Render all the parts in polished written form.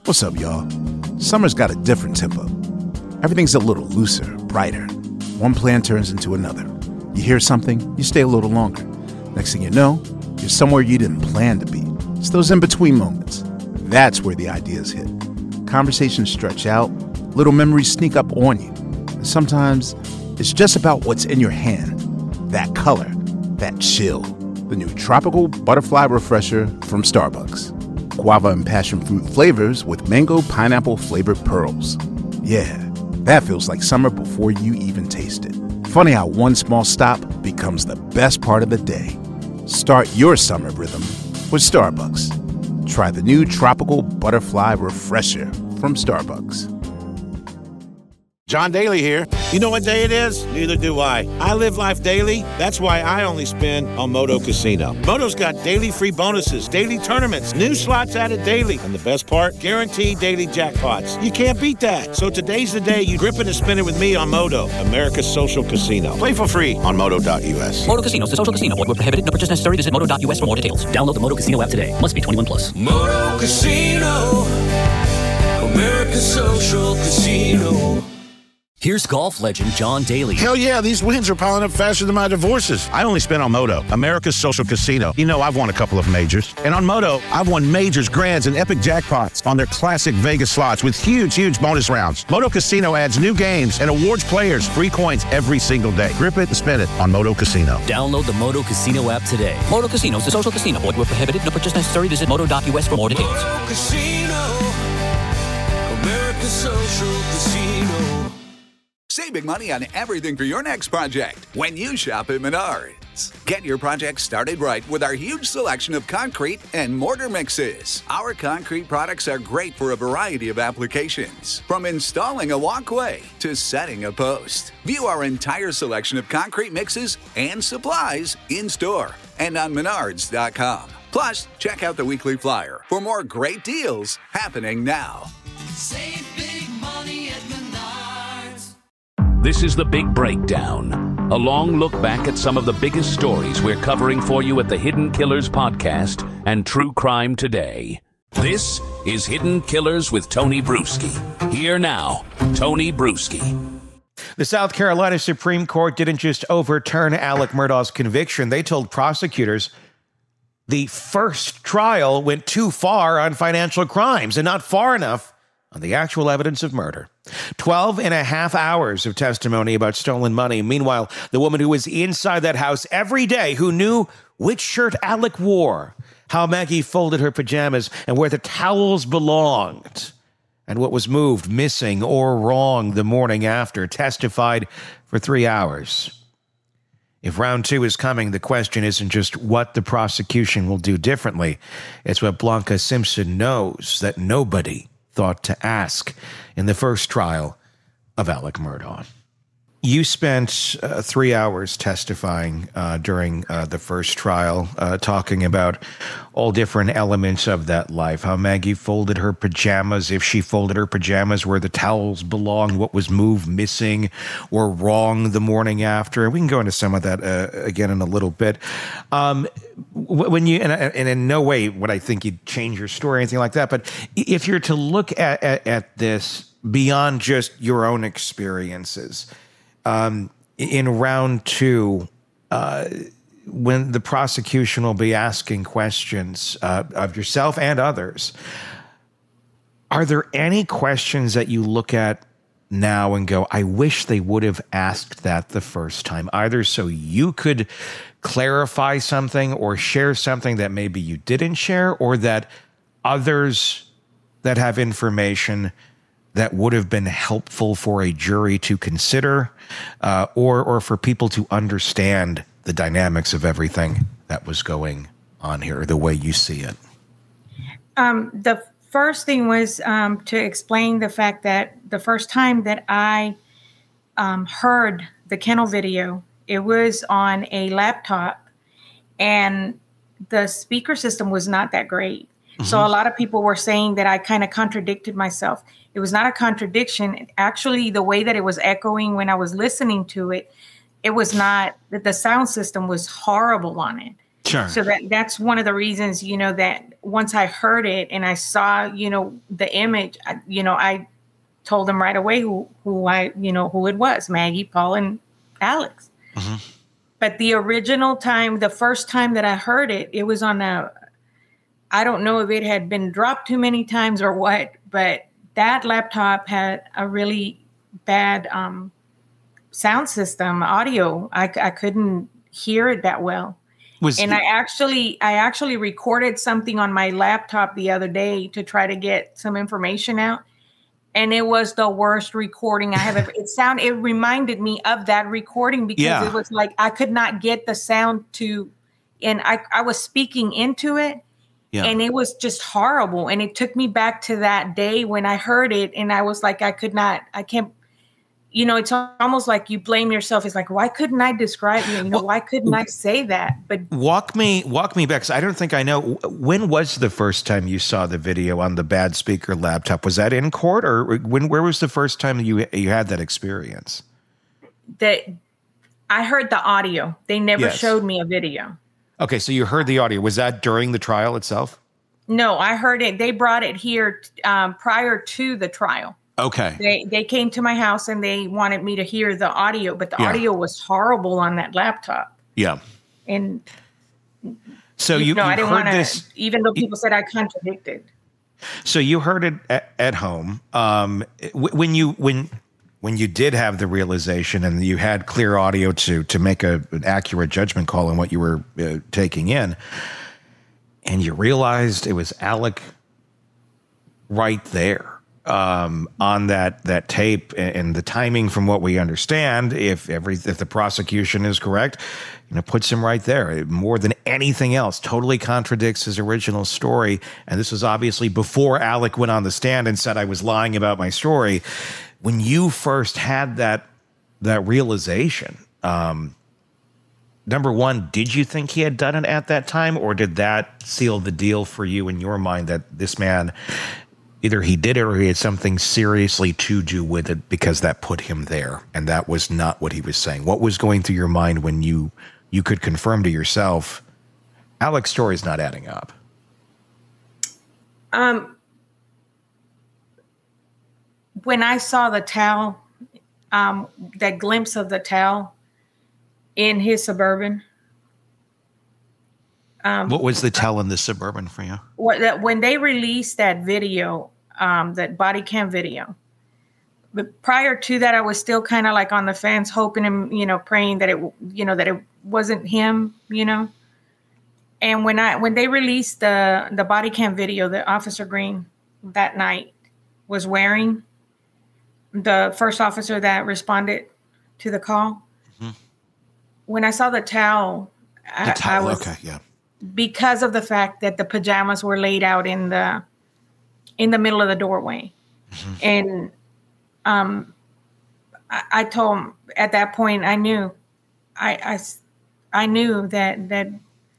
What's up, y'all? Summer's got a different tempo. Everything's a little looser, brighter. One plan turns into another. You hear something, you stay a little longer. Next thing you know, you're somewhere you didn't plan to be. It's those in-between moments. That's where the ideas hit. Conversations stretch out, little memories sneak up on you. And sometimes it's just about what's in your hand. That color, that chill. The new Tropical Butterfly Refresher from Starbucks. Guava and passion fruit flavors with mango pineapple flavored pearls. Yeah, that feels like summer before you even taste it. Funny how one small stop becomes the best part of the day. Start your summer rhythm with Starbucks. Try the new Tropical Butterfly Refresher from Starbucks. John Daly here. You know what day it is? Neither do I. I live life daily. That's why I only spin on Moto Casino. Moto's got daily free bonuses, daily tournaments, new slots added daily. And the best part? Guaranteed daily jackpots. You can't beat that. So today's the day you grip it and spin it with me on Moto, America's social casino. Play for free on Moto.us. Moto Casino, the social casino. Void where prohibited. No purchase necessary. Visit Moto.us for more details. Download the Moto Casino app today. Must be 21 plus. Moto Casino, America's social casino. Here's golf legend John Daly. Hell yeah, these wins are piling up faster than my divorces. I only spin on Moto, America's social casino. You know, I've won a couple of majors. And on Moto, I've won majors, grands, and epic jackpots on their classic Vegas slots with huge bonus rounds. Moto Casino adds new games and awards players free coins every single day. Grip it and spin it on Moto Casino. Download the Moto Casino app today. Moto Casino, the social casino. Void where prohibited. No purchase necessary. Visit Moto.us for more details. Moto Casino, America's social casino. Save big money on everything for your next project when you shop at Menards. Get your project started right with our huge selection of concrete and mortar mixes. Our concrete products are great for a variety of applications, from installing a walkway to setting a post. View our entire selection of concrete mixes and supplies in store and on Menards.com. Plus, check out the weekly flyer for more great deals happening now. Save big money at Menards. This is The Big Breakdown, a long look back at some of the biggest stories we're covering for you at the Hidden Killers podcast and True Crime Today. This is Hidden Killers with Tony Bruschi. Here now, Tony Bruschi. The South Carolina Supreme Court didn't just overturn Alec Murdaugh's conviction. They told prosecutors the first trial went too far on financial crimes and not far enough on the actual evidence of murder. 12 and a half hours of testimony about stolen money. Meanwhile, the woman who was inside that house every day, who knew which shirt Alec wore, how Maggie folded her pajamas, and where the towels belonged, and what was moved, missing, or wrong the morning after, testified for 3 hours. If round two is coming, the question isn't just what the prosecution will do differently. It's what Blanca Simpson knows that nobody thought to ask in the first trial of Alec Murdaugh. You spent 3 hours testifying during the first trial, talking about all different elements of that life, how Maggie folded her pajamas, if she folded her pajamas where the towels belonged, what was moved, missing, or wrong the morning after. We can go into some of that again in a little bit. When you and in no way would I think you'd change your story or anything like that, but if you're to look at this beyond just your own experiences, in round two, when the prosecution will be asking questions of yourself and others, are there any questions that you look at now and go, I wish they would have asked that the first time, either so you could clarify something or share something that maybe you didn't share, or that others that have information that would have been helpful for a jury to consider, or for people to understand the dynamics of everything that was going on here, the way you see it? The first thing was to explain the fact that the first time that I heard the kennel video, it was on a laptop, and the speaker system was not that great. Mm-hmm. So a lot of people were saying that I kind of contradicted myself. It was not a contradiction. Actually, the way that it was echoing when I was listening to it, it was not, that the sound system was horrible on it. Sure. So that's one of the reasons, that once I heard it and I saw, the image, I told them right away who it was, Maggie, Paul, and Alex. Mm-hmm. But the first time that I heard it, it was on I don't know if it had been dropped too many times or what, but that laptop had a really bad sound system, audio. I couldn't hear it that well. I actually recorded something on my laptop the other day to try to get some information out. And it was the worst recording I have ever. It reminded me of that recording because it was like I could not get the sound and I was speaking into it. Yeah. And it was just horrible. And it took me back to that day when I heard it. And I was like, I can't, it's almost like you blame yourself. It's like, why couldn't I describe it? Why couldn't I say that? But walk me back. Because I don't think I know. When was the first time you saw the video on the bad speaker laptop? Was that in court, or where was the first time you had that experience? I heard the audio. They never showed me a video. Okay, so you heard the audio. Was that during the trial itself? No, I heard it. They brought it here prior to the trial. Okay. They came to my house and they wanted me to hear the audio, but the audio was horrible on that laptop. Yeah. And so you I didn't heard want this, even though people said I contradicted. So you heard it at home. When you did have the realization and you had clear audio to make an accurate judgment call on what you were taking in, and you realized it was Alec right there. On that tape, and the timing, from what we understand, if the prosecution is correct, puts him right there. It, more than anything else, totally contradicts his original story. And this was obviously before Alec went on the stand and said I was lying about my story. When you first had that realization, number one, did you think he had done it at that time, or did that seal the deal for you in your mind that this man, either he did it or he had something seriously to do with it, because that put him there and that was not what he was saying? What was going through your mind when you could confirm to yourself, Alec's story is not adding up? When I saw the towel, that glimpse of the towel in his Suburban. What was the tell in the Suburban for you? When they released that video, that body cam video, but prior to that, I was still kind of like on the fence, hoping and, praying that it wasn't him, And when they released the body cam video that Officer Green that night was wearing, the first officer that responded to the call, when I saw the towel, I was, okay, yeah. Because of the fact that the pajamas were laid out in the middle of the doorway. And I told him at that point, I knew that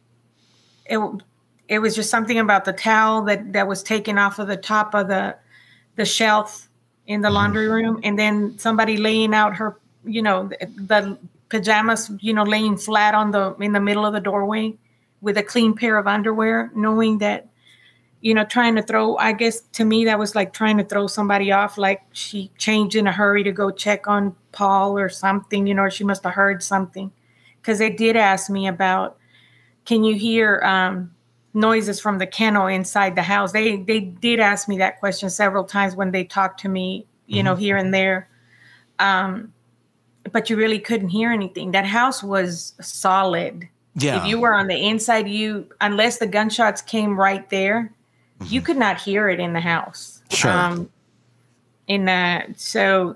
it was just something about the towel that was taken off of the top of the shelf in the laundry room, and then somebody laying out her, the pajamas, laying flat in the middle of the doorway with a clean pair of underwear, knowing that, trying to throw, I guess to me, that was like trying to throw somebody off, like she changed in a hurry to go check on Paul or something, or she must have heard something. Because they did ask me about, can you hear noises from the kennel inside the house? They did ask me that question several times when they talked to me, here and there. But you really couldn't hear anything. That house was solid. Yeah. If you were on the inside, unless the gunshots came right there, you could not hear it in the house. Sure. So,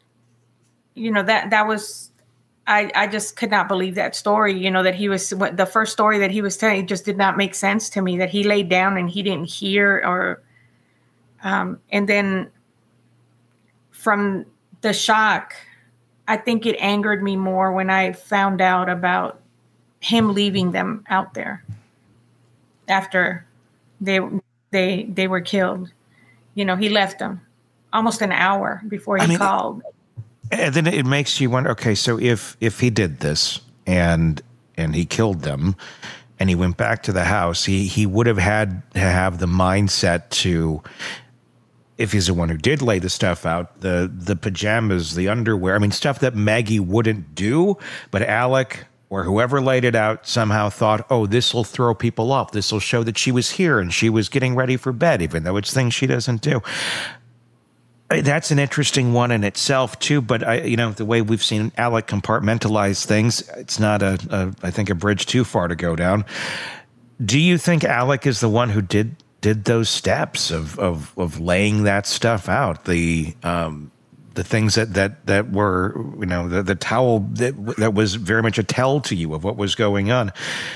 that was, I just could not believe that story, that he was, the first story that he was telling, it just did not make sense to me, that he laid down and he didn't hear, or, and then from the shock, I think it angered me more when I found out about him leaving them out there after they were killed. He left them almost an hour before he called. And then it makes you wonder, okay, so if he did this and he killed them, and he went back to the house, he would have had to have the mindset to, if he's the one who did lay the stuff out, the pajamas, the underwear, I mean, stuff that Maggie wouldn't do, but Alec or whoever laid it out somehow thought, oh, this will throw people off. This will show that she was here and she was getting ready for bed, even though it's things she doesn't do. That's an interesting one in itself, too. But, the way we've seen Alec compartmentalize things, it's not, I think, a bridge too far to go down. Do you think Alec is the one who did those steps of laying that stuff out? The things that were, the towel that was very much a tell to you of what was going on.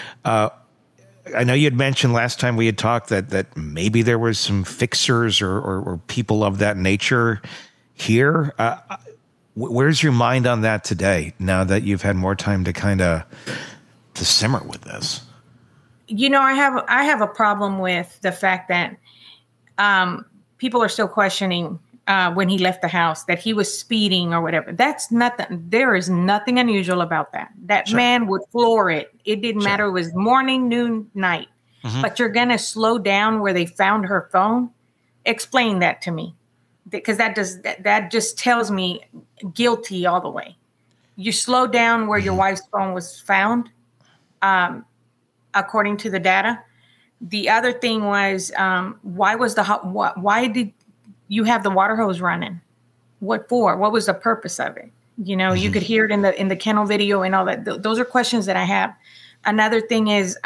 I know you had mentioned last time we had talked that maybe there was some fixers or people of that nature here. Where's your mind on that today, now that you've had more time to kind of to simmer with this? I have a problem with the fact that people are still questioning when he left the house that he was speeding or whatever. That's nothing. There is nothing unusual about that. That man would floor it. It didn't matter. It was morning, noon, night. Mm-hmm. But you're going to slow down where they found her phone. Explain that to me, because that just tells me guilty all the way. You slow down where your wife's phone was found, according to the data. The other thing was, why did you have the water hose running? What for? What was the purpose of it? You could hear it in the kennel video and all that. Those are questions that I have. Another thing is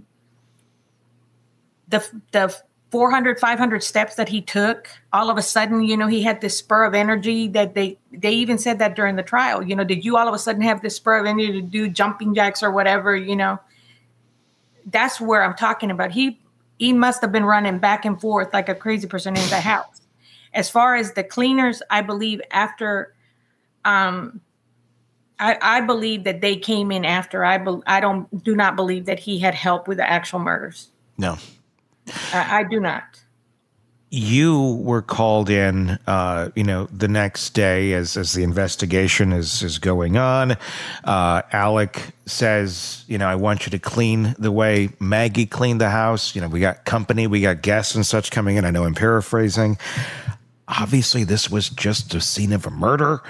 the 400, 500 steps that he took. All of a sudden, he had this spur of energy that they even said that during the trial. Did you all of a sudden have this spur of energy to do jumping jacks or whatever? That's where I'm talking about. He must have been running back and forth like a crazy person in the house. As far as the cleaners, I believe after, I believe that they came in after. I do not believe that he had help with the actual murders. No, I do not. You were called in, the next day as the investigation is going on. Alec says, I want you to clean the way Maggie cleaned the house. We got company, we got guests and such coming in. I know I'm paraphrasing. Obviously, this was just a scene of a murder.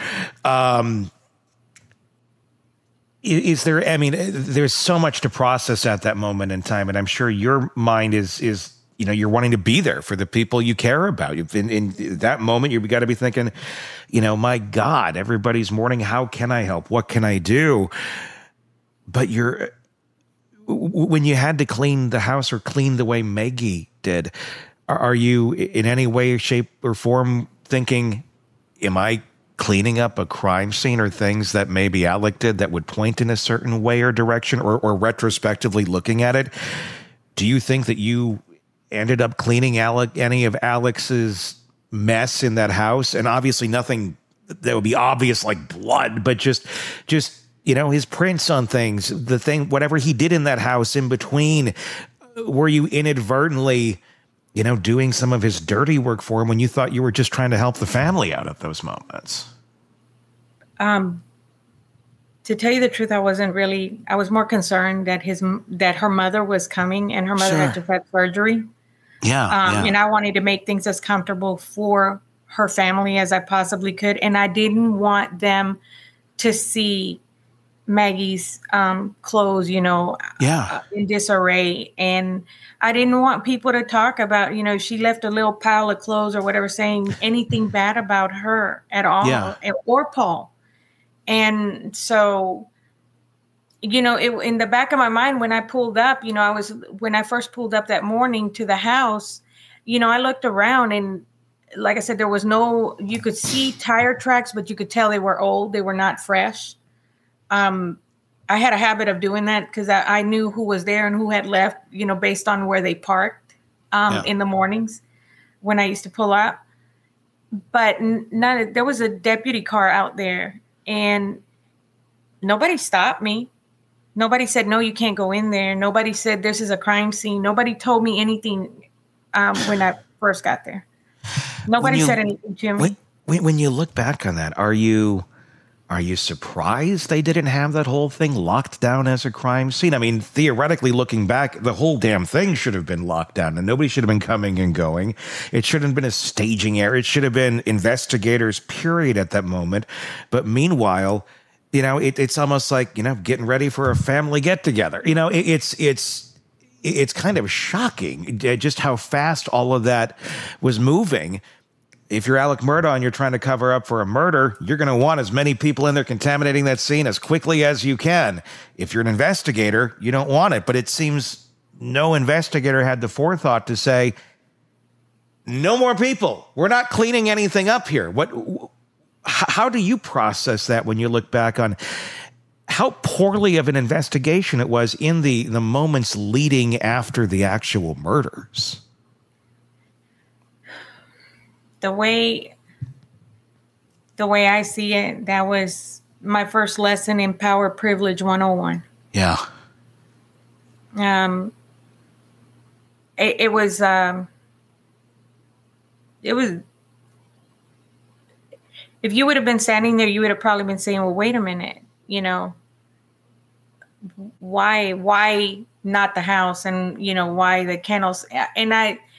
Is there? I mean, there's so much to process at that moment in time, and I'm sure your mind is you're wanting to be there for the people you care about. In that moment, you've got to be thinking, my God, everybody's mourning. How can I help? What can I do? But when you had to clean the house or clean the way Maggie did, are you in any way, shape, or form thinking, am I cleaning up a crime scene or things that maybe Alec did that would point in a certain way or direction, or retrospectively looking at it? Do you think that you ended up cleaning any of Alex's mess in that house? And obviously nothing that would be obvious like blood, but just his prints on things, whatever he did in that house in between. Were you inadvertently doing some of his dirty work for him when you thought you were just trying to help the family out at those moments? To tell you the truth, I was more concerned that her mother was coming and her mother had just had surgery. Yeah. And I wanted to make things as comfortable for her family as I possibly could. And I didn't want them to see Maggie's clothes, in disarray. And I didn't want people to talk about, she left a little pile of clothes or whatever, saying anything bad about her at all, or Paul. And so, in the back of my mind, when I pulled up, when I first pulled up that morning to the house, I looked around and, like I said, there was you could see tire tracks, but you could tell they were old. They were not fresh. I had a habit of doing that because I knew who was there and who had left, based on where they parked in the mornings when I used to pull up. But there was a deputy car out there and nobody stopped me. Nobody said, no, you can't go in there. Nobody said this is a crime scene. Nobody told me anything when I first got there. Nobody said anything to me. When you look back on that, are you Are you surprised they didn't have that whole thing locked down as a crime scene? I mean, theoretically looking back, the whole damn thing should have been locked down and nobody should have been coming and going. It shouldn't have been a staging area. It should have been investigators, period, at that moment. But meanwhile, you know, it's almost like, you know, getting ready for a family get-together. You know, it's kind of shocking just how fast all of that was moving. If you're Alec Murdaugh and you're trying to cover up for a murder, you're going to want as many people in there contaminating that scene as quickly as you can. If you're an investigator, you don't want it. But it seems no investigator had the forethought to say, no more people. We're not cleaning anything up here. How do you process that when you look back on how poorly of an investigation it was in the moments leading after the actual murders? The way I see it, that was my first lesson in Power Privilege 101. Yeah. It was if you would have been standing there, you would have probably been saying, well, wait a minute, you know, why not the house, and, you know, why the kennels? And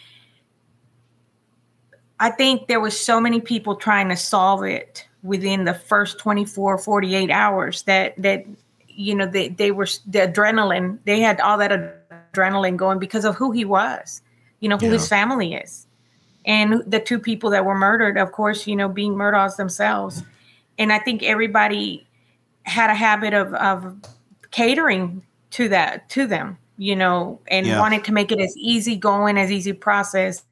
I think there was so many people trying to solve it within the first 24, 48 hours that you know, they were the adrenaline. They had all that adrenaline going because of who he was, you know, who his family is. And the two people that were murdered, of course, you know, being Murdaughs themselves. And I think everybody had a habit of catering to them, you know, and wanted to make it as easy going, as easy process.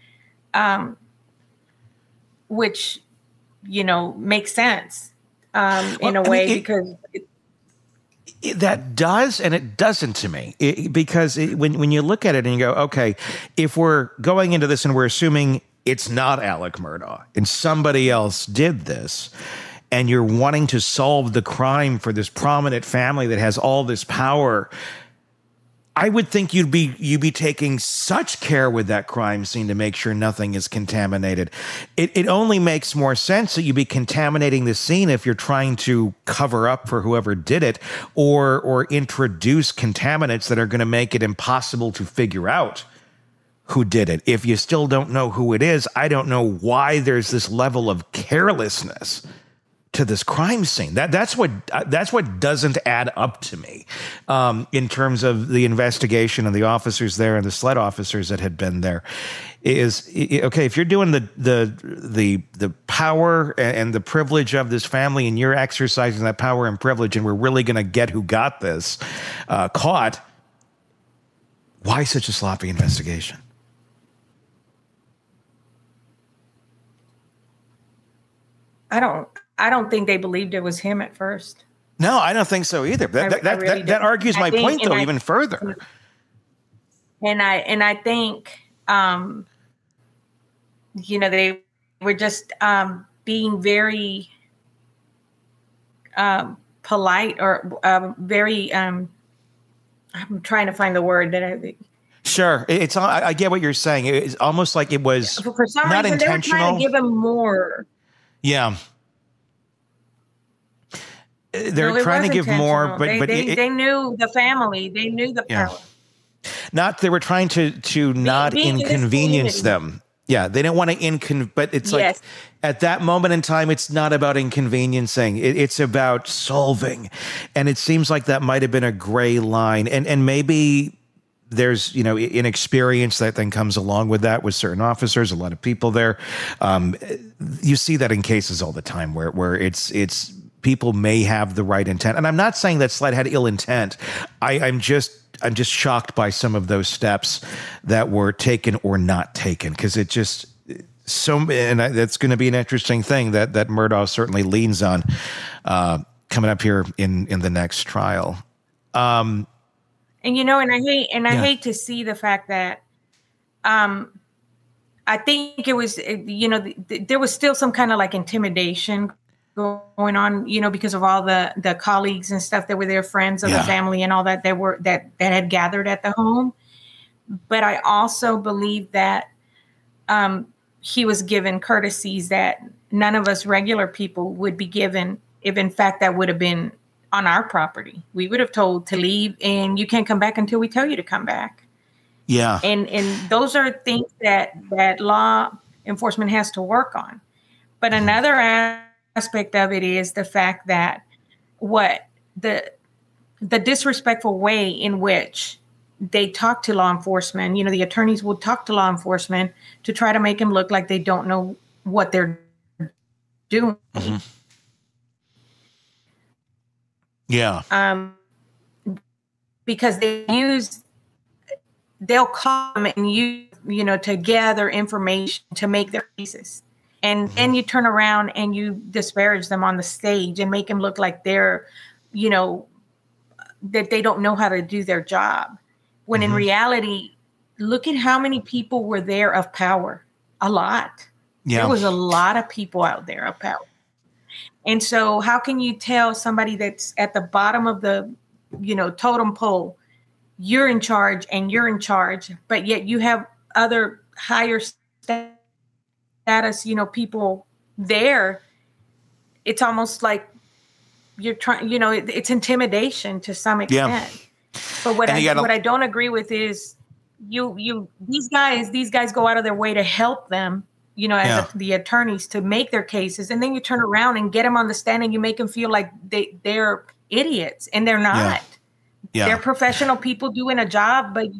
Which, you know, makes sense in a way, because that does and it doesn't to me. Because when you look at it and you go, okay, if we're going into this and we're assuming it's not Alec Murdaugh and somebody else did this, and you're wanting to solve the crime for this prominent family that has all this power, I would think you'd be taking such care with that crime scene to make sure nothing is contaminated. It only makes more sense that you'd be contaminating the scene if you're trying to cover up for whoever did it, or introduce contaminants that are going to make it impossible to figure out who did it. If you still don't know who it is, I don't know why there's this level of carelessness to this crime scene. That's what doesn't add up to me in terms of the investigation and the officers there and the SLED officers that had been there. Is okay if you're doing the power and the privilege of this family, and you're exercising that power and privilege, and we're really going to get who got this caught. Why such a sloppy investigation? I don't think they believed it was him at first. No, I don't think so either. That argues my point, though, even further. And I think, you know, they were just being very polite, or very. I'm trying to find the word that I. Sure, I get what you're saying. It's almost like it was for some not reason, intentional. They were trying to give him more. Yeah. They're trying to give more, but they knew the family. They knew the power. They were trying to not inconvenience them. Yeah, they didn't want to but it's like at that moment in time, it's not about inconveniencing. It's about solving. And it seems like that might have been a gray line. And maybe there's, you know, inexperience that then comes along with that with certain officers, a lot of people there. You see that in cases all the time where it's people may have the right intent. And I'm not saying that SLED had ill intent. I'm just shocked by some of those steps that were taken or not taken, because it just and that's going to be an interesting thing that Murdaugh certainly leans on coming up here in the next trial. And you know, and I hate to see the fact that I think it was, you know, there was still some kind of like intimidation going on, you know, because of all the colleagues and stuff that were their friends of the family and all that that had gathered at the home. But I also believe that he was given courtesies that none of us regular people would be given if in fact that would have been on our property. We would have told to leave, and you can't come back until we tell you to come back. Yeah. And those are things that law enforcement has to work on. But another aspect of it is the fact that the disrespectful way in which they talk to law enforcement, the attorneys will talk to law enforcement to try to make them look like they don't know what they're doing. Mm-hmm. Yeah. Because they'll come and use, to gather information to make their cases. And then you turn around and you disparage them on the stage and make them look like they're, that they don't know how to do their job. When in reality, look at how many people were there of power. A lot. Yeah. There was a lot of people out there of power. And so how can you tell somebody that's at the bottom of the, totem pole, you're in charge and you're in charge, but yet you have other higher status, people there? It's almost like you're trying, it's intimidation to some extent. Yeah. But what I don't agree with is these guys go out of their way to help them, the attorneys to make their cases. And then you turn around and get them on the stand and you make them feel like they're idiots, and they're not. Yeah. They're professional people doing a job, but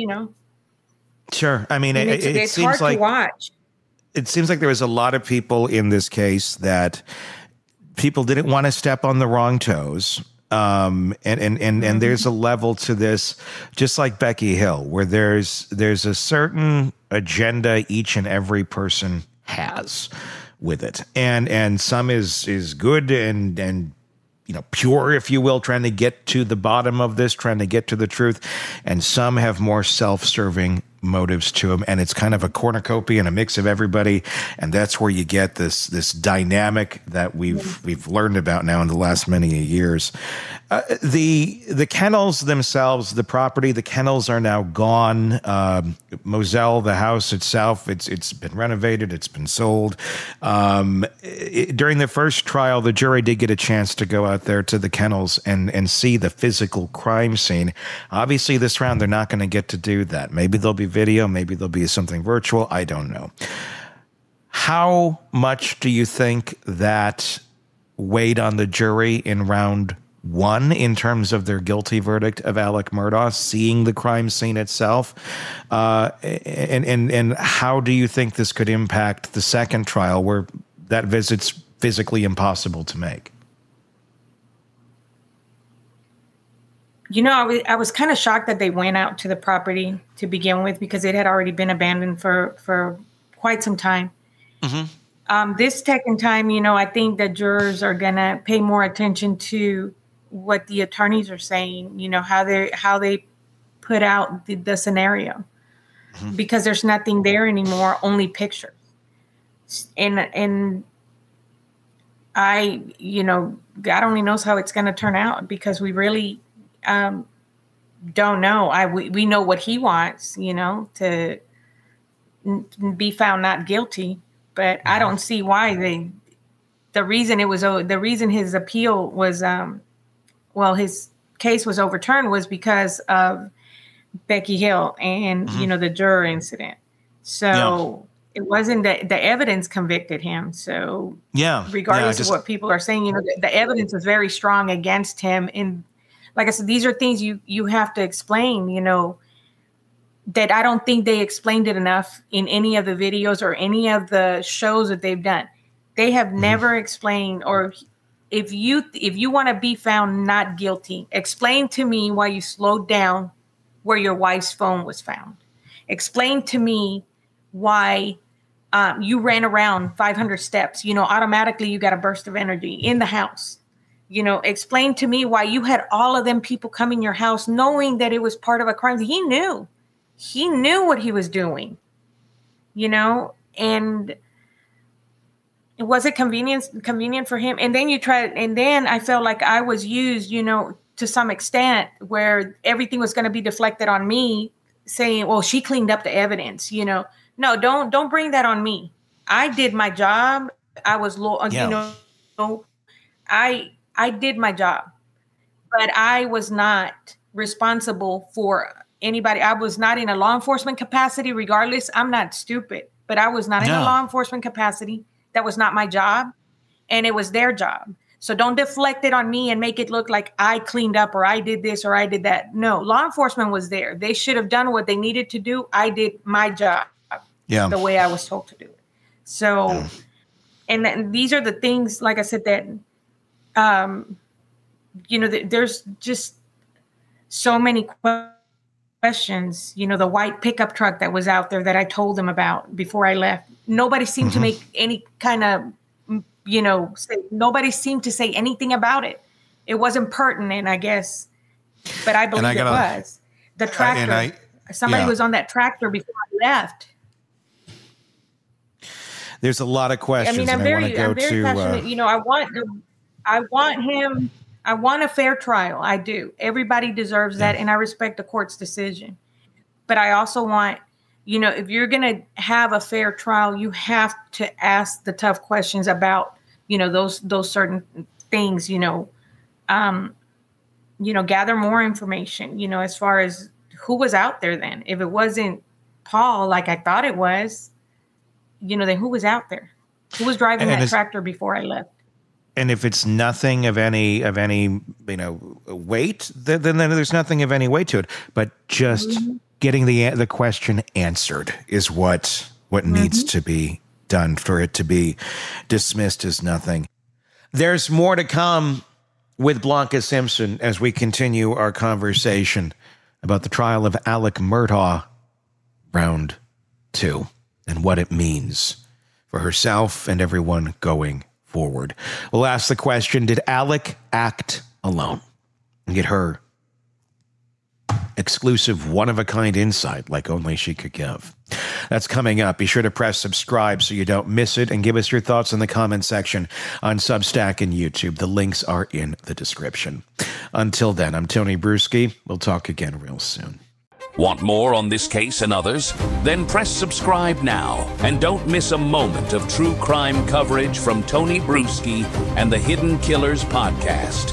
Sure. I mean, it seems hard like to watch. It seems like there was a lot of people in this case that people didn't want to step on the wrong toes. And there's a level to this, just like Becky Hill, where there's a certain agenda each and every person has with it. And some is good and pure, if you will, trying to get to the bottom of this, trying to get to the truth. And some have more self-serving motives to them. And it's kind of a cornucopia and a mix of everybody. And that's where you get this dynamic that we've learned about now in the last many years. The kennels themselves, the property, the kennels are now gone. Moselle, the house itself, it's been renovated. It's been sold. During the first trial, the jury did get a chance to go out there to the kennels and see the physical crime scene. Obviously, this round, they're not going to get to do that. Maybe there'll be video, maybe there'll be something virtual. I don't know. How much do you think that weighed on the jury in round one in terms of their guilty verdict of Alec Murdaugh, seeing the crime scene itself? And how do you think this could impact the second trial where that visit's physically impossible to make? I was kind of shocked that they went out to the property to begin with, because it had already been abandoned for quite some time. Mm-hmm. This second time, I think that jurors are going to pay more attention to what the attorneys are saying, how they put out the scenario, mm-hmm. because there's nothing there anymore, only pictures. And I, God only knows how it's going to turn out, because we really don't know. We know what he wants, to be found not guilty, but I don't see why the reason his appeal was, his case was overturned was because of Becky Hill and, mm-hmm. The juror incident. So it wasn't that the evidence convicted him. So regardless of what people are saying, the evidence was very strong against him. And like I said, these are things you have to explain, that I don't think they explained it enough in any of the videos or any of the shows that they've done. They have mm-hmm. never explained, or if you want to be found not guilty, explain to me why you slowed down where your wife's phone was found. Explain to me why you ran around 500 steps. Automatically you got a burst of energy in the house. Explain to me why you had all of them people come in your house knowing that it was part of a crime. He knew what he was doing, and was it convenient for him? And then I felt like I was used, to some extent, where everything was going to be deflected on me, saying, well, she cleaned up the evidence, No, don't bring that on me. I did my job. I was, I did my job, but I was not responsible for anybody. I was not in a law enforcement capacity. Regardless, I'm not stupid, but I was not in a law enforcement capacity. That was not my job, and it was their job. So don't deflect it on me and make it look like I cleaned up or I did this or I did that. No, law enforcement was there. They should have done what they needed to do. I did my job the way I was told to do it. So, and these are the things, like I said, that, there's just so many questions. The white pickup truck that was out there that I told them about before I left. Nobody seemed to make any kind of, nobody seemed to say anything about it. It wasn't pertinent, I guess, but I believe it was. The tractor. Somebody was on that tractor before I left. There's a lot of questions. I mean, I'm very passionate. I want a fair trial. I do. Everybody deserves that, and I respect the court's decision. But I also want, if you're going to have a fair trial, you have to ask the tough questions about, those certain things. Gather more information. As far as who was out there then. If it wasn't Paul, like I thought it was, then who was out there? Who was driving that tractor before I left? And if it's nothing of any weight, then there's nothing of any weight to it. But just getting the question answered is what needs to be done for it to be dismissed as nothing. There's more to come with Blanca Simpson as we continue our conversation about the trial of Alec Murdaugh, round 2, and what it means for herself and everyone going forward. We'll ask the question, did Alec act alone? And get her exclusive one-of-a-kind insight like only she could give. That's coming up. Be sure to press subscribe so you don't miss it, and give us your thoughts in the comment section on Substack and YouTube. The links are in the description. Until then, I'm Tony Bruschi. We'll talk again real soon. Want more on this case and others? Then press subscribe now and don't miss a moment of true crime coverage from Tony Bruschi and the Hidden Killers podcast.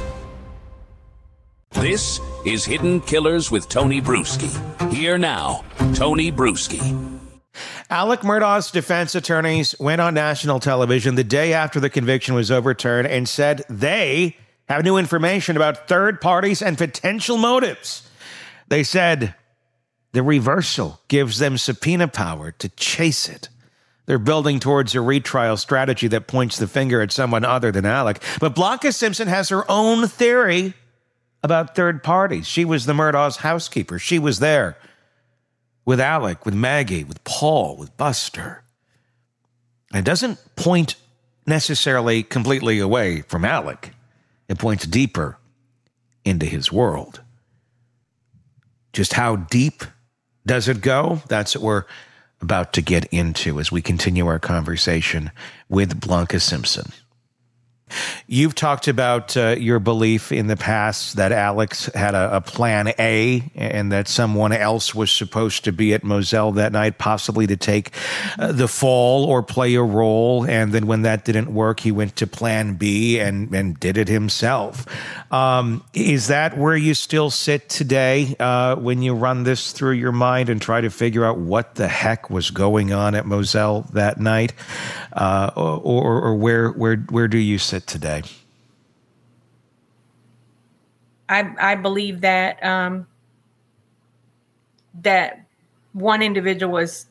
This is Hidden Killers with Tony Bruschi. Here now, Tony Bruschi. Alec Murdaugh's defense attorneys went on national television the day after the conviction was overturned and said they have new information about third parties and potential motives. They said the reversal gives them subpoena power to chase it. They're building towards a retrial strategy that points the finger at someone other than Alec. But Blanca Simpson has her own theory about third parties. She was the Murdaugh's housekeeper. She was there with Alec, with Maggie, with Paul, with Buster. And it doesn't point necessarily completely away from Alec. It points deeper into his world. Just how deep does it go? That's what we're about to get into as we continue our conversation with Blanca Simpson. You've talked about your belief in the past that Alex had a plan A and that someone else was supposed to be at Moselle that night, possibly to take the fall or play a role. And then when that didn't work, he went to plan B and did it himself. Is that where you still sit today when you run this through your mind and try to figure out what the heck was going on at Moselle that night? Or where do you sit today? I believe that that one individual was,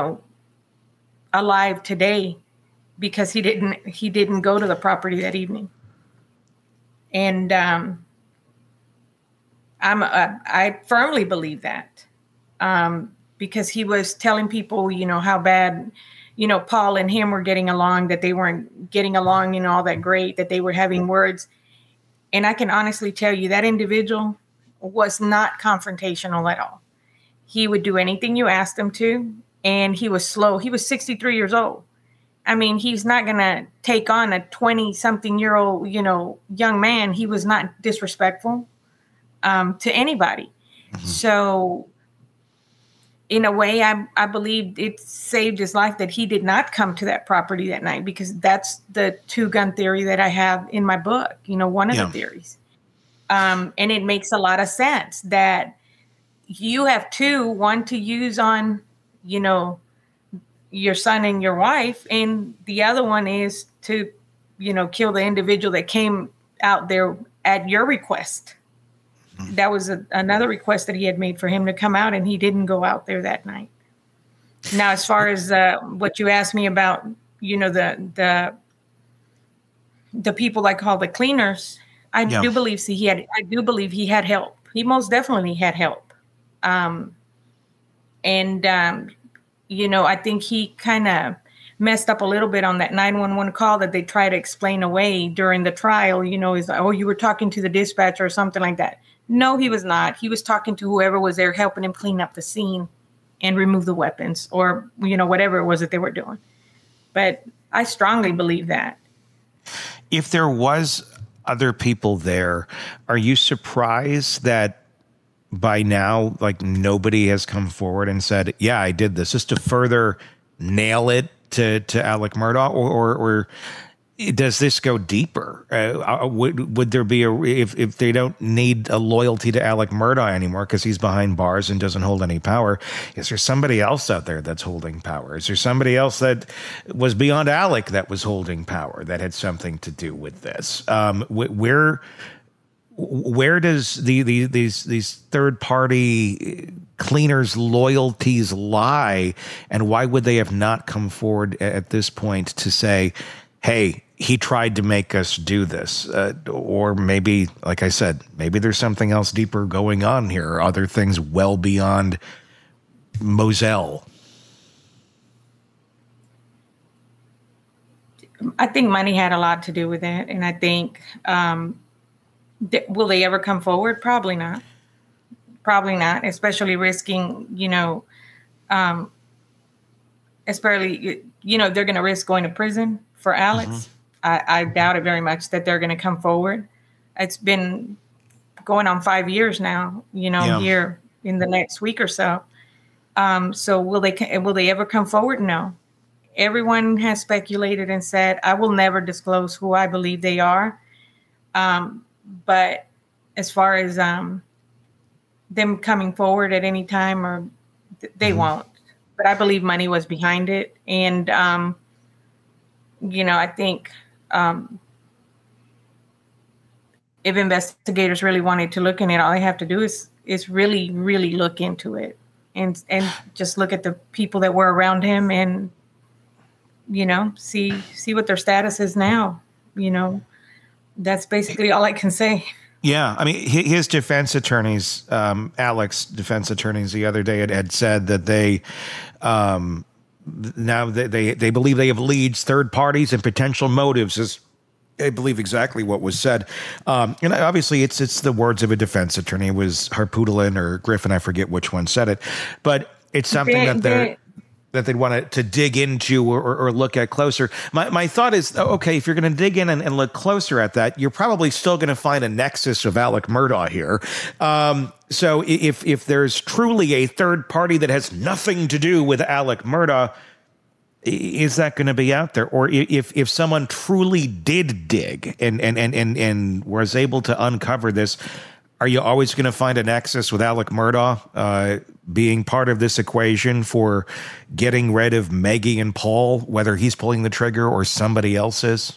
alive today because he didn't go to the property that evening, and I firmly believe that because he was telling people, how bad. Paul and him were getting along, that they weren't getting along, all that great, that they were having words. And I can honestly tell you that individual was not confrontational at all. He would do anything you asked him to, and he was slow. He was 63 years old. I mean, he's not going to take on a 20-something-year-old, young man. He was not disrespectful to anybody. Mm-hmm. So in a way, I believe it saved his life that he did not come to that property that night, because that's the 2-gun theory that I have in my book, one of the theories. And it makes a lot of sense that you have two, one to use on, your son and your wife, and the other one is to, kill the individual that came out there at your request. That was another request that he had made for him to come out, and he didn't go out there that night. Now, as far as what you asked me about, the people I call the cleaners, I do believe he had help. He most definitely had help. I think he kind of messed up a little bit on that 911 call that they try to explain away during the trial. Is like, oh, you were talking to the dispatcher or something like that. No, he was not. He was talking to whoever was there helping him clean up the scene and remove the weapons, or, whatever it was that they were doing. But I strongly believe that. If there was other people there, are you surprised that by now, like, nobody has come forward and said, yeah, I did this, just to further nail it to Alec Murdaugh, or does this go deeper? Would there be if they don't need a loyalty to Alec Murdaugh anymore because he's behind bars and doesn't hold any power? Is there somebody else out there that's holding power? Is there somebody else that was beyond Alec that was holding power that had something to do with this? Where does these third party cleaners' loyalties lie, and why would they have not come forward at this point to say, hey, he tried to make us do this? Or maybe, like I said, maybe there's something else deeper going on here, or other things well beyond Moselle. I think money had a lot to do with it. And I think, will they ever come forward? Probably not. Probably not, especially risking, especially, they're going to risk going to prison for Alex. Mm-hmm. I doubt it very much that they're going to come forward. It's been going on 5 years now, here in the next week or so. So will they ever come forward? No. Everyone has speculated and said, I will never disclose who I believe they are. But as far as them coming forward at any time, or they won't. But I believe money was behind it. And, I think if investigators really wanted to look in it, all they have to do is really, really look into it and just look at the people that were around him and, see what their status is now. That's basically all I can say. Yeah. I mean, his defense attorneys, Alec's defense attorneys the other day had said that they, now they believe they have leads, third parties, and potential motives, is I believe exactly what was said. And obviously it's the words of a defense attorney. It was Harpootlian or Griffin, I forget which one said it, but it's something that they'd want to dig into or look at closer. My thought is, okay, if you're going to dig in and look closer at that, you're probably still going to find a nexus of Alec Murdaugh here. So if there's truly a third party that has nothing to do with Alec Murdaugh, is that going to be out there? Or if someone truly did dig and was able to uncover this, are you always going to find a nexus with Alec Murdaugh being part of this equation for getting rid of Maggie and Paul, whether he's pulling the trigger or somebody else is?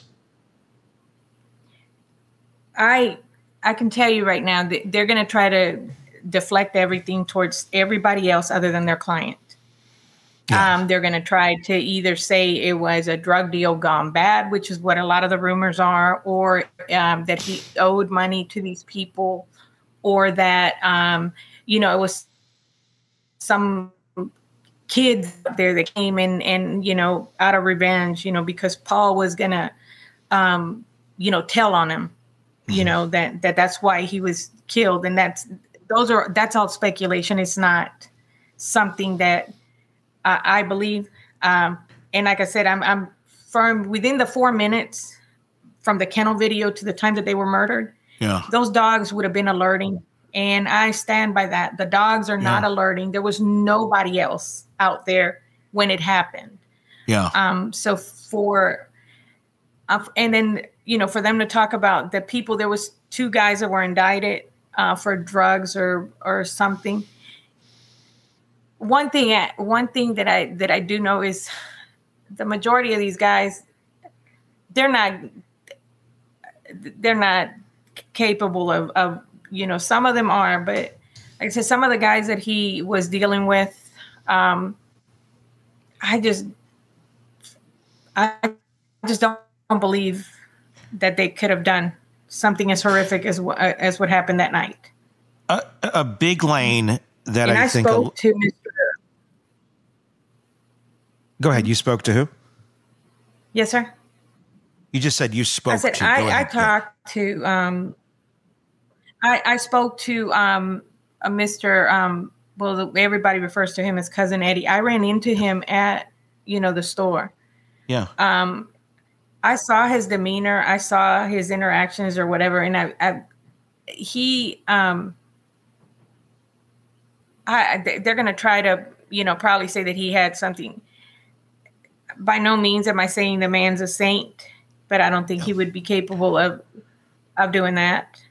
I can tell you right now that they're going to try to deflect everything towards everybody else other than their client. Yeah. They're going to try to either say it was a drug deal gone bad, which is what a lot of the rumors are, or that he owed money to these people, or that, it was some kids there that came in and, out of revenge, because Paul was going to, tell on him, that's why he was killed. And that's all speculation. It's not something that I believe. And like I said, I'm firm within the 4 minutes from the kennel video to the time that they were murdered. Yeah. Those dogs would have been alerting And I stand by that. The dogs are not alerting. There was nobody else out there when it happened. Yeah. So and then, for them to talk about the people, there was 2 guys that were indicted for drugs or something. One thing that I do know is the majority of these guys, they're not capable of some of them are, but like I said, some of the guys that he was dealing with, I just don't believe that they could have done something as horrific as what happened that night. A big lane that and I think. Spoke to Mr. Go ahead. You spoke to who? Yes, sir. You just said you spoke I said, to. I talked to. I spoke to Mr. Well, everybody refers to him as Cousin Eddie. I ran into him at the store. Yeah. I saw his demeanor. I saw his interactions or whatever, and they're going to try to, probably say that he had something. By no means am I saying the man's a saint, but I don't think he would be capable of doing that.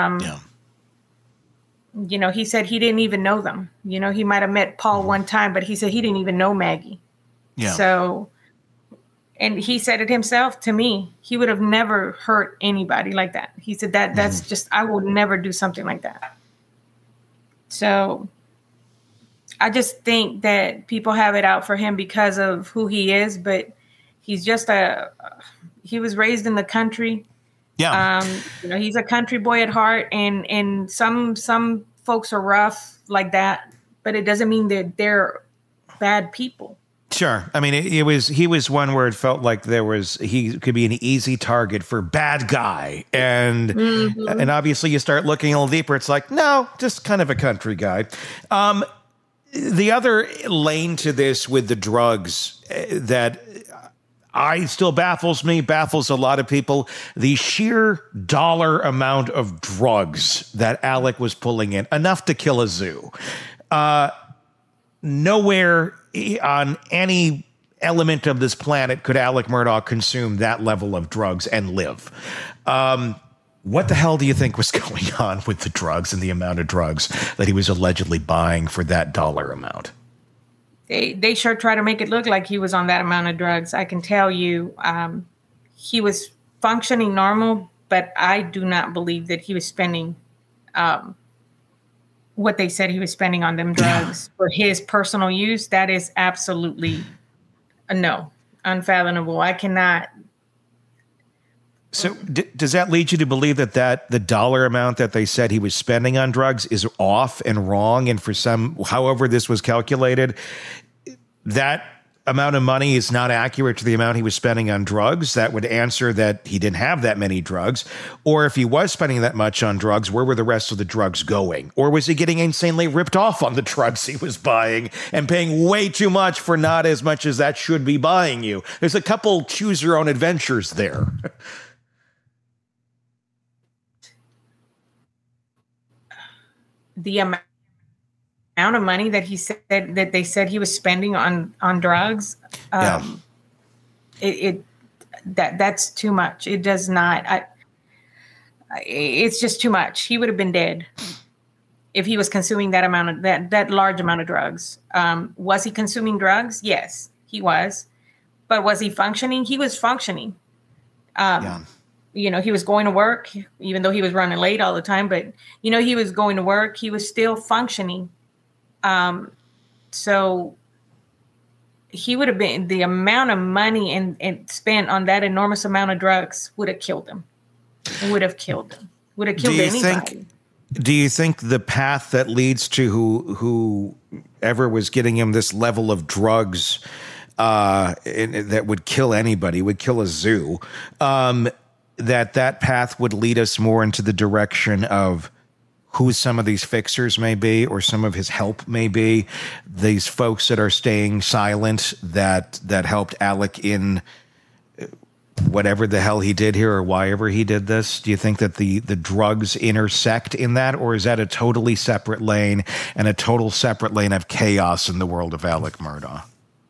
He said he didn't even know them. He might have met Paul one time, but he said he didn't even know Maggie. Yeah. So, and he said it himself to me. He would have never hurt anybody like that. He said that's just, I will never do something like that. So I just think that people have it out for him because of who he is, but he's just he was raised in the country. Yeah. He's a country boy at heart, and some folks are rough like that, but it doesn't mean that they're bad people. Sure. I mean, he was one where it felt like he could be an easy target for bad guy. And, and obviously you start looking a little deeper. It's like, no, just kind of a country guy. The other lane to this with the drugs that still baffles a lot of people, the sheer dollar amount of drugs that Alec was pulling in, enough to kill a zoo. Nowhere on any element of this planet could Alec Murdaugh consume that level of drugs and live. What the hell do you think was going on with the drugs and the amount of drugs that he was allegedly buying for that dollar amount? They sure try to make it look like he was on that amount of drugs. I can tell you he was functioning normal, but I do not believe that he was spending what they said he was spending on them drugs for his personal use. That is absolutely a no, unfathomable. I cannot. So does that lead you to believe that the dollar amount that they said he was spending on drugs is off and wrong? And for however this was calculated, that amount of money is not accurate to the amount he was spending on drugs? That would answer that he didn't have that many drugs. Or if he was spending that much on drugs, where were the rest of the drugs going? Or was he getting insanely ripped off on the drugs he was buying and paying way too much for not as much as that should be buying you? There's a couple choose your own adventures there. The amount of money that he said that they said he was spending on drugs, that's too much. It does not. It's just too much. He would have been dead if he was consuming that amount of that large amount of drugs. Was he consuming drugs? Yes, he was. But was he functioning? He was functioning. He was going to work, even though he was running late all the time. But, he was going to work. He was still functioning. So he would have been, the amount of money and spent on that enormous amount of drugs would have killed him. Would have killed him. Would have killed anybody. Do you think the path that leads to whoever was getting him this level of drugs that would kill anybody, would kill a zoo, that path would lead us more into the direction of who some of these fixers may be, or some of his help may be, these folks that are staying silent that helped Alec in whatever the hell he did here or why ever he did this? Do you think that the drugs intersect in that, or is that a totally separate lane and a total separate lane of chaos in the world of Alec Murdaugh?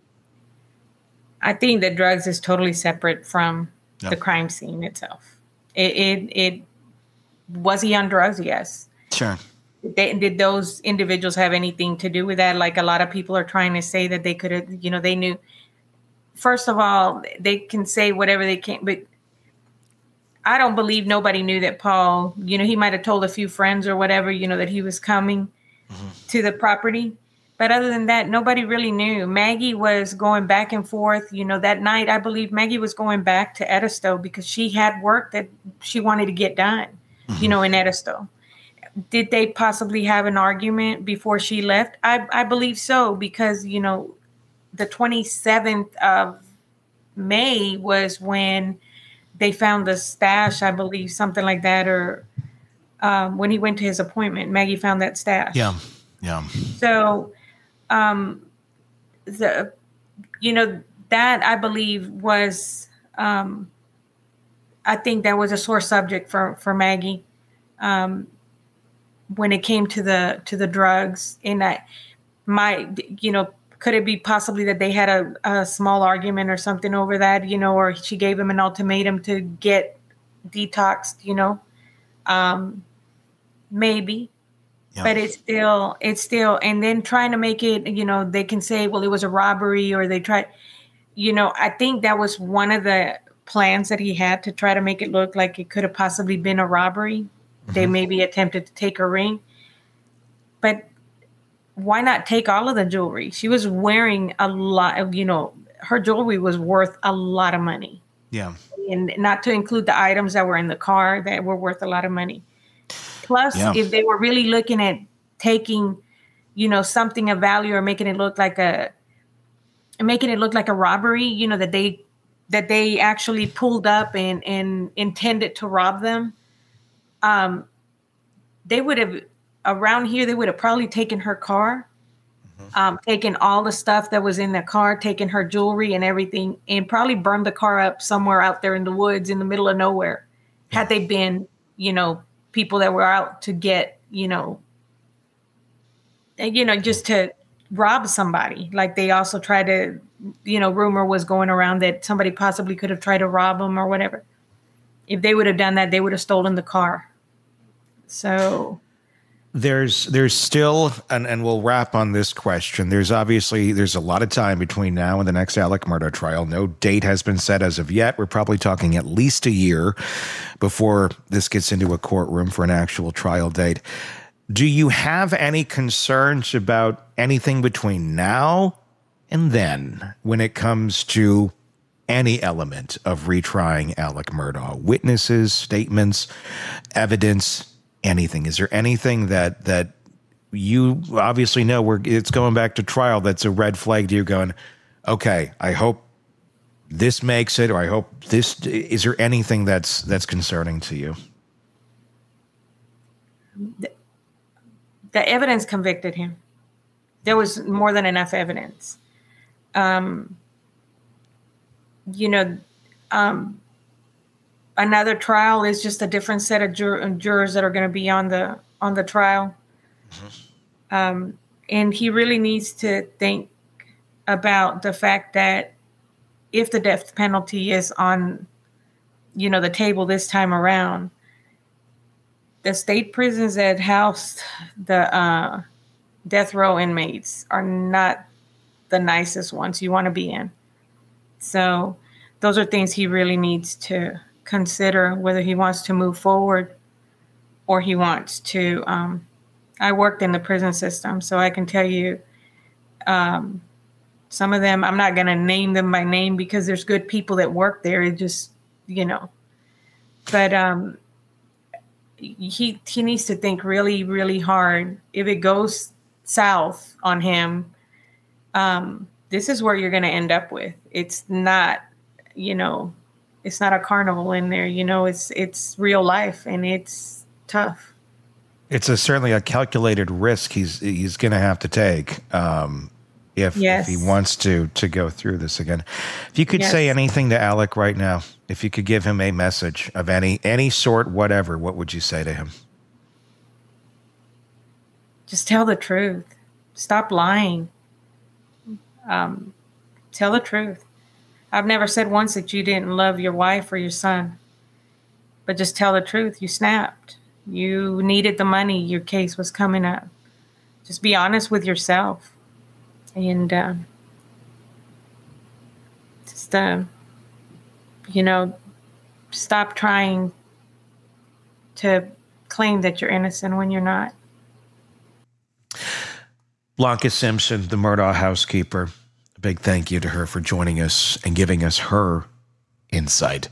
I think that drugs is totally separate from the crime scene itself. It was he on drugs? Yes. Sure. Did those individuals have anything to do with that? Like a lot of people are trying to say that they could have, they knew. First of all, they can say whatever they can, but I don't believe nobody knew that Paul, he might have told a few friends or whatever, that he was coming to the property. But other than that, nobody really knew. Maggie was going back and forth. That night, I believe Maggie was going back to Edisto because she had work that she wanted to get done, in Edisto. Did they possibly have an argument before she left? I believe so because, the 27th of May was when they found the stash, I believe, something like that, or when he went to his appointment, Maggie found that stash. Yeah. So, that I believe was, I think that was a sore subject for Maggie, when it came to the drugs. And could it be possibly that they had a small argument or something over that, or she gave him an ultimatum to get detoxed, maybe. Yeah. But it's still, and then trying to make it, they can say, well, it was a robbery, or they tried, I think that was one of the plans that he had to try to make it look like it could have possibly been a robbery. Mm-hmm. They maybe attempted to take her ring, but why not take all of the jewelry? She was wearing a lot of, her jewelry was worth a lot of money. Yeah. And not to include the items that were in the car that were worth a lot of money. Plus, if they were really looking at taking, something of value or making it look like a robbery, that they actually pulled up and intended to rob them, they would have around here. They would have probably taken her car, taken all the stuff that was in the car, taken her jewelry and everything, and probably burned the car up somewhere out there in the woods in the middle of nowhere. Had they been, people that were out to get, just to rob somebody. Like they also tried to, rumor was going around that somebody possibly could have tried to rob them or whatever. If they would have done that, they would have stolen the car. So there's still, and we'll wrap on this question. There's a lot of time between now and the next Alec Murdaugh trial. No date has been set as of yet. We're probably talking at least a year before this gets into a courtroom for an actual trial date. Do you have any concerns about anything between now and then when it comes to any element of retrying Alec Murdaugh? Witnesses, statements, evidence, anything? Is there anything that you obviously know where it's going back to trial that's a red flag to you going, okay, I hope this makes it, or I hope this, is there anything that's concerning to you? The evidence convicted him. There was more than enough evidence. Another trial is just a different set of jurors that are going to be on the trial. Mm-hmm. And he really needs to think about the fact that if the death penalty is on, the table this time around, the state prisons that house the death row inmates are not the nicest ones you want to be in. So those are things he really needs to consider, whether he wants to move forward or he wants to. I worked in the prison system, so I can tell you some of them, I'm not going to name them by name because there's good people that work there. It just, but he needs to think really, really hard. If it goes south on him, this is where you're going to end up with. It's not, it's not a carnival in there. It's real life and it's tough. It's certainly a calculated risk he's going to have to take. if he wants to go through this again. If you could say anything to Alec right now, if you could give him a message of any sort, whatever, what would you say to him? Just tell the truth. Stop lying. Tell the truth. I've never said once that you didn't love your wife or your son, but just tell the truth. You snapped. You needed the money. Your case was coming up. Just be honest with yourself. And stop trying to claim that you're innocent when you're not. Blanca Simpson, the Murdaugh housekeeper, a big thank you to her for joining us and giving us her insight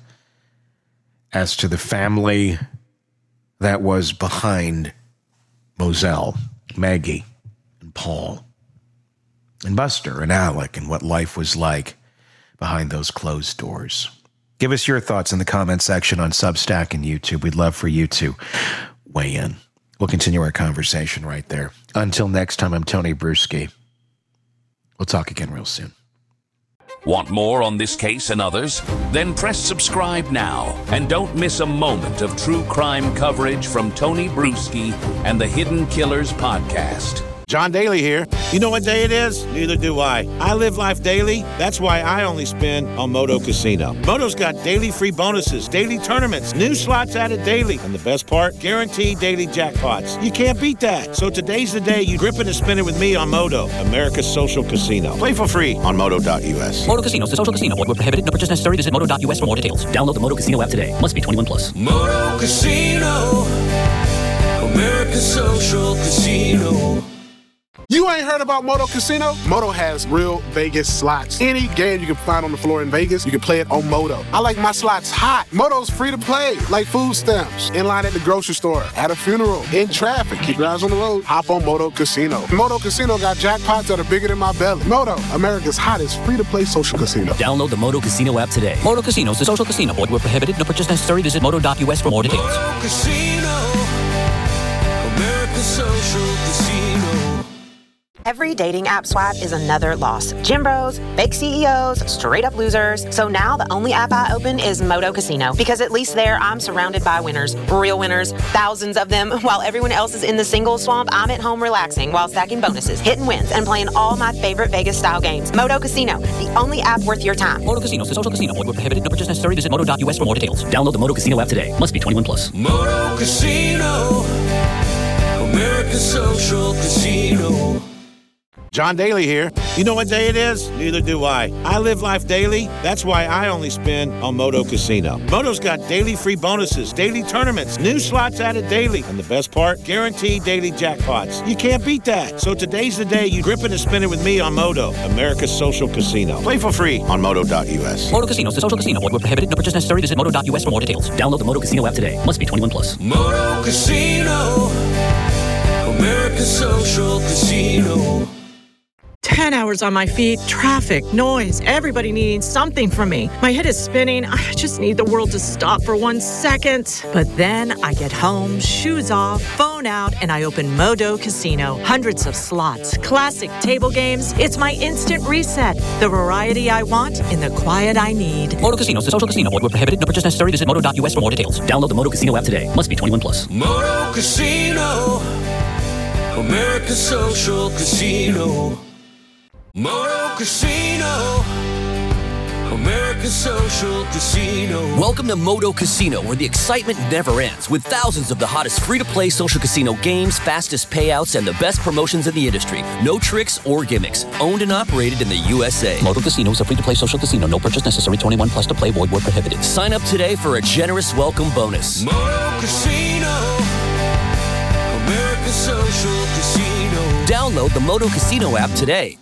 as to the family that was behind Moselle, Maggie, and Paul, and Buster, and Alec, and what life was like behind those closed doors. Give us your thoughts in the comment section on Substack and YouTube. We'd love for you to weigh in. We'll continue our conversation right there. Until next time, I'm Tony Bruschi. We'll talk again real soon. Want more on this case and others? Then press subscribe now and don't miss a moment of true crime coverage from Tony Bruschi and the Hidden Killers podcast. John Daly here. You know what day it is? Neither do I. I live life daily. That's why I only spin on Moto Casino. Moto's got daily free bonuses, daily tournaments, new slots added daily, and the best part, guaranteed daily jackpots. You can't beat that. So today's the day you grip it and spin it with me on Moto, America's social casino. Play for free on Moto.us. Moto Casino is a social casino. Void where prohibited. No purchase necessary. Visit Moto.us for more details. Download the Moto Casino app today. Must be 21 plus. Moto Casino, America's social casino. You ain't heard about Moto Casino? Moto has real Vegas slots. Any game you can find on the floor in Vegas, you can play it on Moto. I like my slots hot. Moto's free to play, like food stamps, in line at the grocery store, at a funeral, in traffic. Keep your eyes on the road. Hop on Moto Casino. Moto Casino got jackpots that are bigger than my belly. Moto, America's hottest free-to-play social casino. Download the Moto Casino app today. Moto Casino is a social casino. Void where prohibited. No purchase necessary. Visit Moto.us for more details. Moto Casino, America's social casino. Every dating app swipe is another loss. Gym bros, fake CEOs, straight up losers. So now the only app I open is Moto Casino, because at least there I'm surrounded by winners, real winners, thousands of them. While everyone else is in the single swamp, I'm at home relaxing while stacking bonuses, hitting wins, and playing all my favorite Vegas style games. Moto Casino, the only app worth your time. Moto Casino is a social casino. Void where prohibited. No purchase necessary. Visit Moto.us for more details. Download the Moto Casino app today. Must be 21 plus. Moto Casino, America's social casino. John Daly here. You know what day it is? Neither do I. I live life daily. That's why I only spin on Moto Casino. Moto's got daily free bonuses, daily tournaments, new slots added daily, and the best part, guaranteed daily jackpots. You can't beat that. So today's the day you grip it and spin it with me on Moto, America's social casino. Play for free on Moto.us. Moto Casino is a social casino. Void where prohibited. No purchase necessary. Visit Moto.us for more details. Download the Moto Casino app today. Must be 21 plus. Moto Casino, America's social casino. 10 hours on my feet, traffic, noise, everybody needing something from me. My head is spinning. I just need the world to stop for 1 second. But then I get home, shoes off, phone out, and I open Moto Casino. Hundreds of slots, classic table games. It's my instant reset. The variety I want in the quiet I need. Moto Casino is a social casino. Void where prohibited. No purchase necessary. Visit Moto.us for more details. Download the Moto Casino app today. Must be 21 plus. Moto Casino, America's social casino. Moto Casino, America's social casino. Welcome to Moto Casino, where the excitement never ends, with thousands of the hottest free-to-play social casino games, fastest payouts, and the best promotions in the industry. No tricks or gimmicks. Owned and operated in the USA. Moto Casino is a free-to-play social casino. No purchase necessary. 21 plus to play. Void where prohibited. Sign up today for a generous welcome bonus. Moto Casino, America's social casino. Download the Moto Casino app today.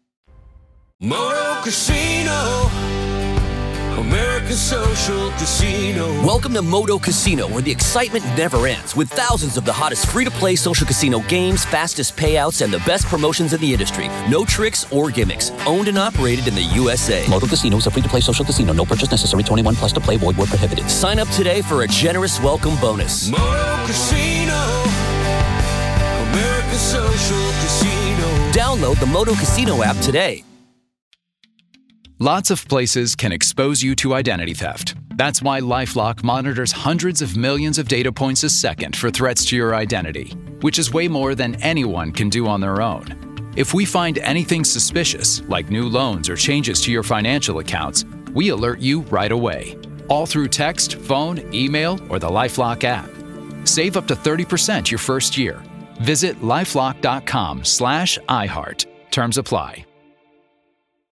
Moto Casino, America's social casino. Welcome to Moto Casino, where the excitement never ends, with thousands of the hottest free-to-play social casino games, fastest payouts, and the best promotions in the industry. No tricks or gimmicks. Owned and operated in the USA. Moto Casino is a free-to-play social casino. No purchase necessary. 21 plus to play. Void where prohibited. Sign up today for a generous welcome bonus. Moto Casino, America's social casino. Download the Moto Casino app today. Lots of places can expose you to identity theft. That's why LifeLock monitors hundreds of millions of data points a second for threats to your identity, which is way more than anyone can do on their own. If we find anything suspicious, like new loans or changes to your financial accounts, we alert you right away, all through text, phone, email, or the LifeLock app. Save up to 30% your first year. Visit lifelock.com/iHeart. Terms apply.